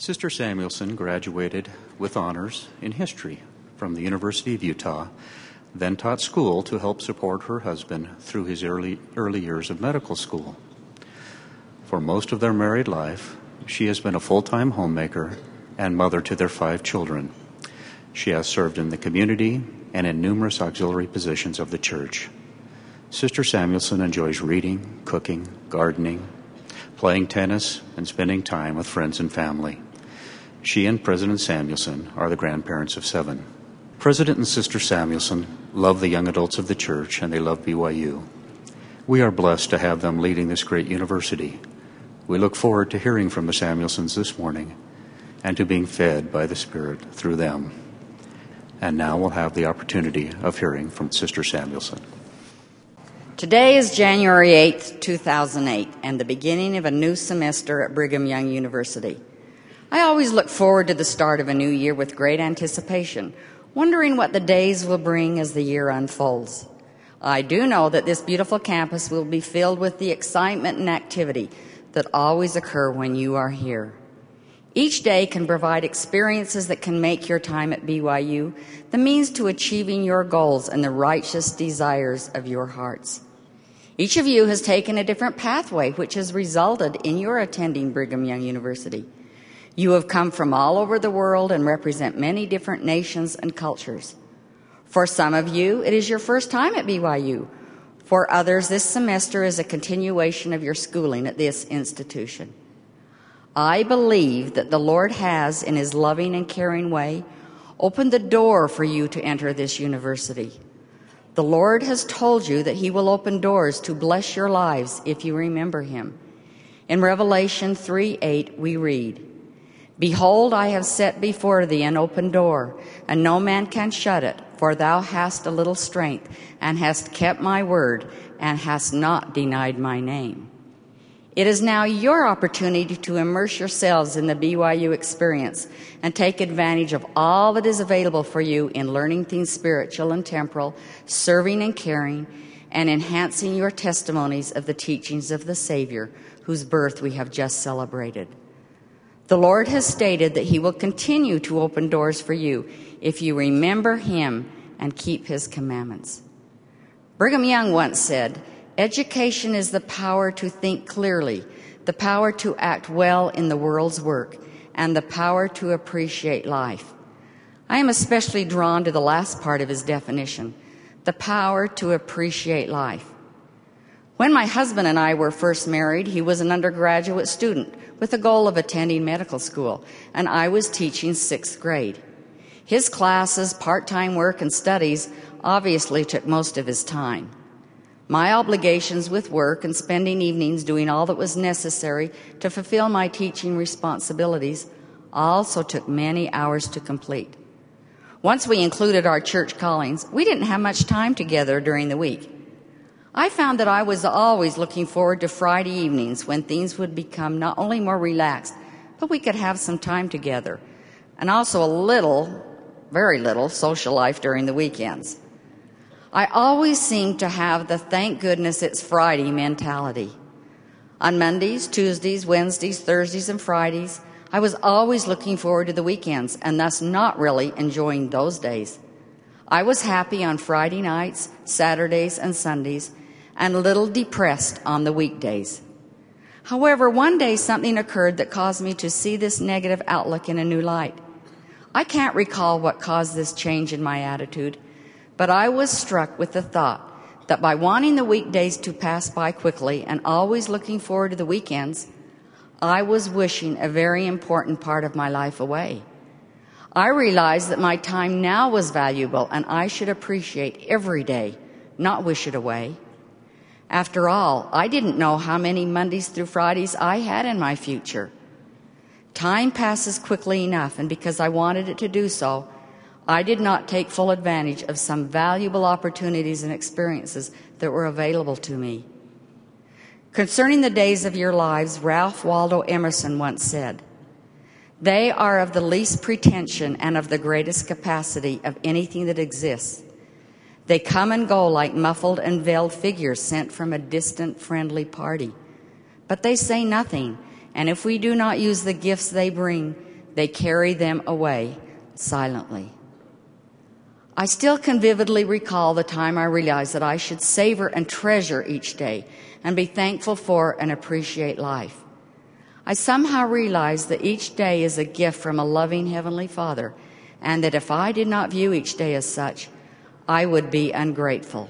Sister Samuelson graduated with honors in history from the University of Utah, then taught school to help support her husband through his early years of medical school. For most of their married life, she has been a full-time homemaker and mother to their 5 children. She has served in the community and in numerous auxiliary positions of the church. Sister Samuelson enjoys reading, cooking, gardening, playing tennis, and spending time with friends and family. She and President Samuelson are the grandparents of 7. President and Sister Samuelson love the young adults of the church, and they love BYU. We are blessed to have them leading this great university. We look forward to hearing from the Samuelsons this morning and to being fed by the Spirit through them. And now we'll have the opportunity of hearing from Sister Samuelson. Today is January 8th, 2008, and the beginning of a new semester at Brigham Young University. I always look forward to the start of a new year with great anticipation, wondering what the days will bring as the year unfolds. I do know that this beautiful campus will be filled with the excitement and activity that always occur when you are here. Each day can provide experiences that can make your time at BYU the means to achieving your goals and the righteous desires of your hearts. Each of you has taken a different pathway, which has resulted in your attending Brigham Young University. You have come from all over the world and represent many different nations and cultures. For some of you, it is your first time at BYU. For others, this semester is a continuation of your schooling at this institution. I believe that the Lord has, in His loving and caring way, opened the door for you to enter this university. The Lord has told you that He will open doors to bless your lives if you remember Him. In Revelation 3:8, we read, "Behold, I have set before thee an open door, and no man can shut it, for thou hast a little strength, and hast kept my word, and hast not denied my name." It is now your opportunity to immerse yourselves in the BYU experience and take advantage of all that is available for you in learning things spiritual and temporal, serving and caring, and enhancing your testimonies of the teachings of the Savior, whose birth we have just celebrated. The Lord has stated that He will continue to open doors for you if you remember Him and keep His commandments. Brigham Young once said, "Education is the power to think clearly, the power to act well in the world's work, and the power to appreciate life." I am especially drawn to the last part of his definition, the power to appreciate life. When my husband and I were first married, he was an undergraduate student with the goal of attending medical school, and I was teaching 6th grade. His classes, part-time work, and studies obviously took most of his time. My obligations with work and spending evenings doing all that was necessary to fulfill my teaching responsibilities also took many hours to complete. Once we included our church callings, we didn't have much time together during the week. I found that I was always looking forward to Friday evenings when things would become not only more relaxed, but we could have some time together, and also very little social life during the weekends. I always seemed to have the thank goodness it's Friday mentality. On Mondays, Tuesdays, Wednesdays, Thursdays, and Fridays, I was always looking forward to the weekends and thus not really enjoying those days. I was happy on Friday nights, Saturdays, and Sundays, and a little depressed on the weekdays. However, one day something occurred that caused me to see this negative outlook in a new light. I can't recall what caused this change in my attitude, but I was struck with the thought that by wanting the weekdays to pass by quickly and always looking forward to the weekends, I was wishing a very important part of my life away. I realized that my time now was valuable and I should appreciate every day, not wish it away. After all, I didn't know how many Mondays through Fridays I had in my future. Time passes quickly enough, and because I wanted it to do so, I did not take full advantage of some valuable opportunities and experiences that were available to me. Concerning the days of your lives, Ralph Waldo Emerson once said, "They are of the least pretension and of the greatest capacity of anything that exists. They come and go like muffled and veiled figures sent from a distant friendly party. But they say nothing, and if we do not use the gifts they bring, They carry them away silently. I still can vividly recall the time I realized that I should savor and treasure each day and be thankful for and appreciate life. I somehow realized that each day is a gift from a loving Heavenly Father, and that if I did not view each day as such, I would be ungrateful.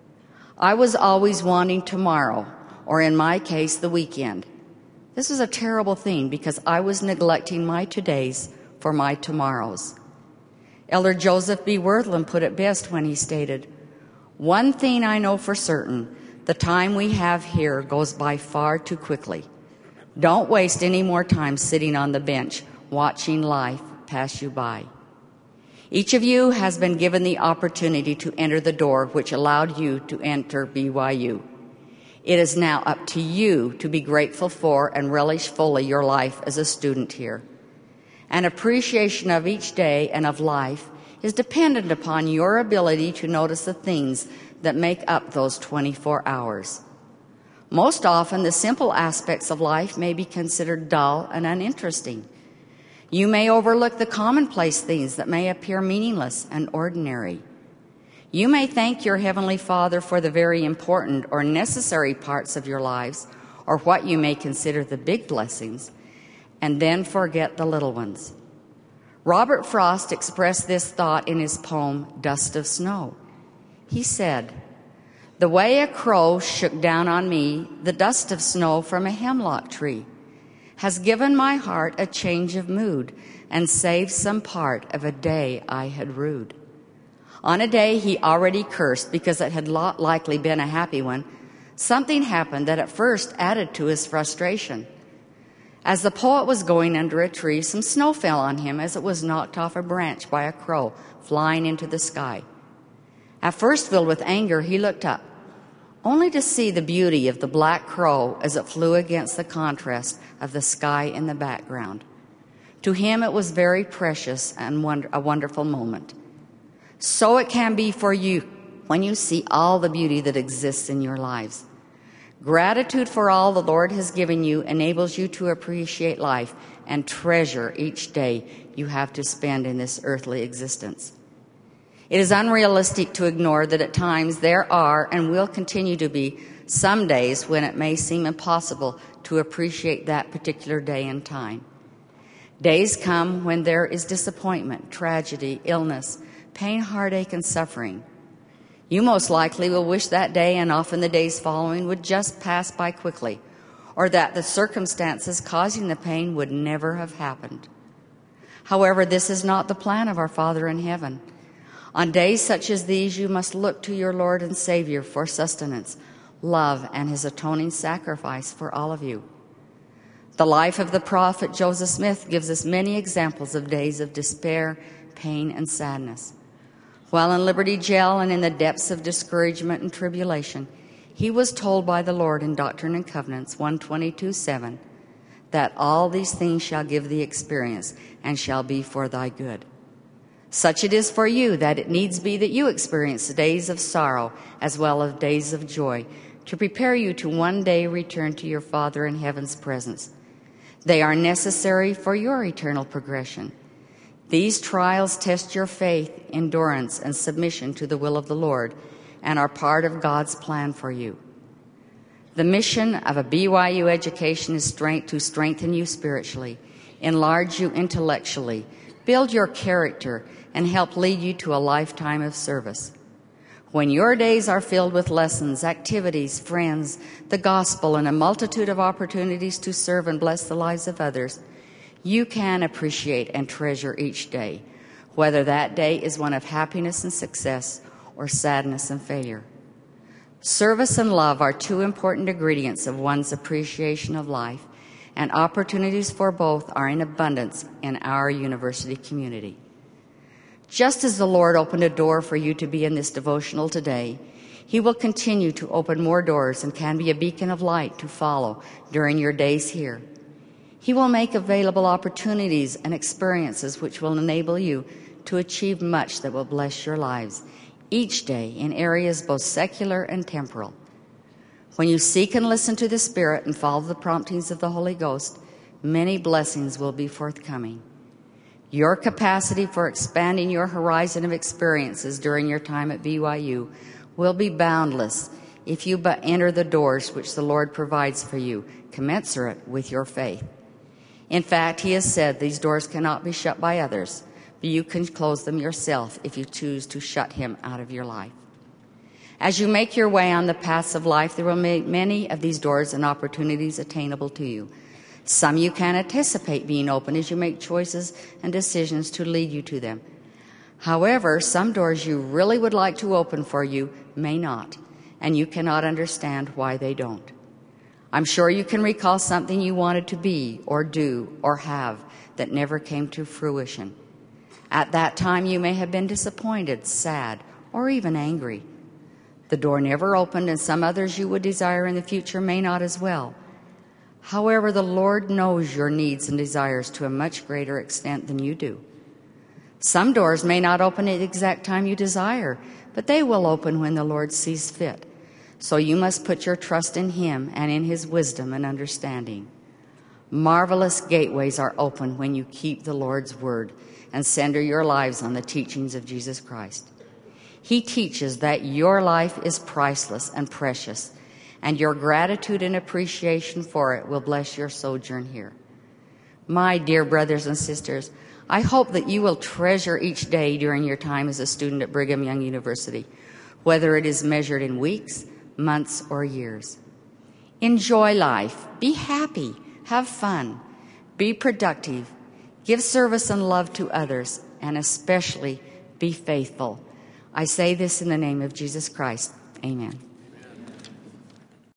I was always wanting tomorrow, or in my case, the weekend. This was a terrible thing because I was neglecting my todays for my tomorrows. Elder Joseph B. Wortham put it best when he stated, "One thing I know for certain, the time we have here goes by far too quickly. Don't waste any more time sitting on the bench watching life pass you by." Each of you has been given the opportunity to enter the door which allowed you to enter BYU. It is now up to you to be grateful for and relish fully your life as a student here. An appreciation of each day and of life is dependent upon your ability to notice the things that make up those 24 hours. Most often, the simple aspects of life may be considered dull and uninteresting. You may overlook the commonplace things that may appear meaningless and ordinary. You may thank your Heavenly Father for the very important or necessary parts of your lives, or what you may consider the big blessings, and then forget the little ones. Robert Frost expressed this thought in his poem, Dust of Snow. He said, "The way a crow shook down on me the dust of snow from a hemlock tree has given my heart a change of mood and saved some part of a day I had rued." On a day he already cursed because it had likely been a happy one, something happened that at first added to his frustration. As the poet was going under a tree, some snow fell on him as it was knocked off a branch by a crow flying into the sky. At first filled with anger, he looked up, only to see the beauty of the black crow as it flew against the contrast of the sky in the background. To him it was very precious and a wonderful moment. So it can be for you when you see all the beauty that exists in your lives. Gratitude for all the Lord has given you enables you to appreciate life and treasure each day you have to spend in this earthly existence. It is unrealistic to ignore that at times there are and will continue to be some days when it may seem impossible to appreciate that particular day and time. Days come when there is disappointment, tragedy, illness, pain, heartache, and suffering. You most likely will wish that day and often the days following would just pass by quickly, or that the circumstances causing the pain would never have happened. However, this is not the plan of our Father in heaven. On days such as these, you must look to your Lord and Savior for sustenance, love, and his atoning sacrifice for all of you. The life of the prophet Joseph Smith gives us many examples of days of despair, pain, and sadness. While in Liberty Jail and in the depths of discouragement and tribulation, he was told by the Lord in Doctrine and Covenants 122:7 that all these things shall give thee experience and shall be for thy good. Such it is for you that it needs be that you experience days of sorrow as well as days of joy to prepare you to one day return to your Father in heaven's presence. They are necessary for your eternal progression. These trials test your faith, endurance, and submission to the will of the Lord and are part of God's plan for you. The mission of a BYU education is to strengthen you spiritually, enlarge you intellectually, build your character, and help lead you to a lifetime of service. When your days are filled with lessons, activities, friends, the gospel, and a multitude of opportunities to serve and bless the lives of others, you can appreciate and treasure each day, whether that day is one of happiness and success or sadness and failure. Service and love are two important ingredients of one's appreciation of life, and opportunities for both are in abundance in our university community. Just as the Lord opened a door for you to be in this devotional today, he will continue to open more doors and can be a beacon of light to follow during your days here. He will make available opportunities and experiences which will enable you to achieve much that will bless your lives each day in areas both secular and temporal. When you seek and listen to the Spirit and follow the promptings of the Holy Ghost, many blessings will be forthcoming. Your capacity for expanding your horizon of experiences during your time at BYU will be boundless if you but enter the doors which the Lord provides for you, commensurate with your faith. In fact, he has said these doors cannot be shut by others, but you can close them yourself if you choose to shut him out of your life. As you make your way on the paths of life, there will be many of these doors and opportunities attainable to you. Some you can anticipate being open as you make choices and decisions to lead you to them. However, some doors you really would like to open for you may not, and you cannot understand why they don't. I'm sure you can recall something you wanted to be or do or have that never came to fruition. At that time, you may have been disappointed, sad, or even angry. The door never opened, and some others you would desire in the future may not as well. However, the Lord knows your needs and desires to a much greater extent than you do. Some doors may not open at the exact time you desire, but they will open when the Lord sees fit. So you must put your trust in him and in his wisdom and understanding. Marvelous gateways are open when you keep the Lord's word and center your lives on the teachings of Jesus Christ. He teaches that your life is priceless and precious, and your gratitude and appreciation for it will bless your sojourn here. My dear brothers and sisters, I hope that you will treasure each day during your time as a student at Brigham Young University, whether it is measured in weeks, months, or years. Enjoy life. Be happy. Have fun. Be productive. Give service and love to others, and especially be faithful. I say this in the name of Jesus Christ. Amen.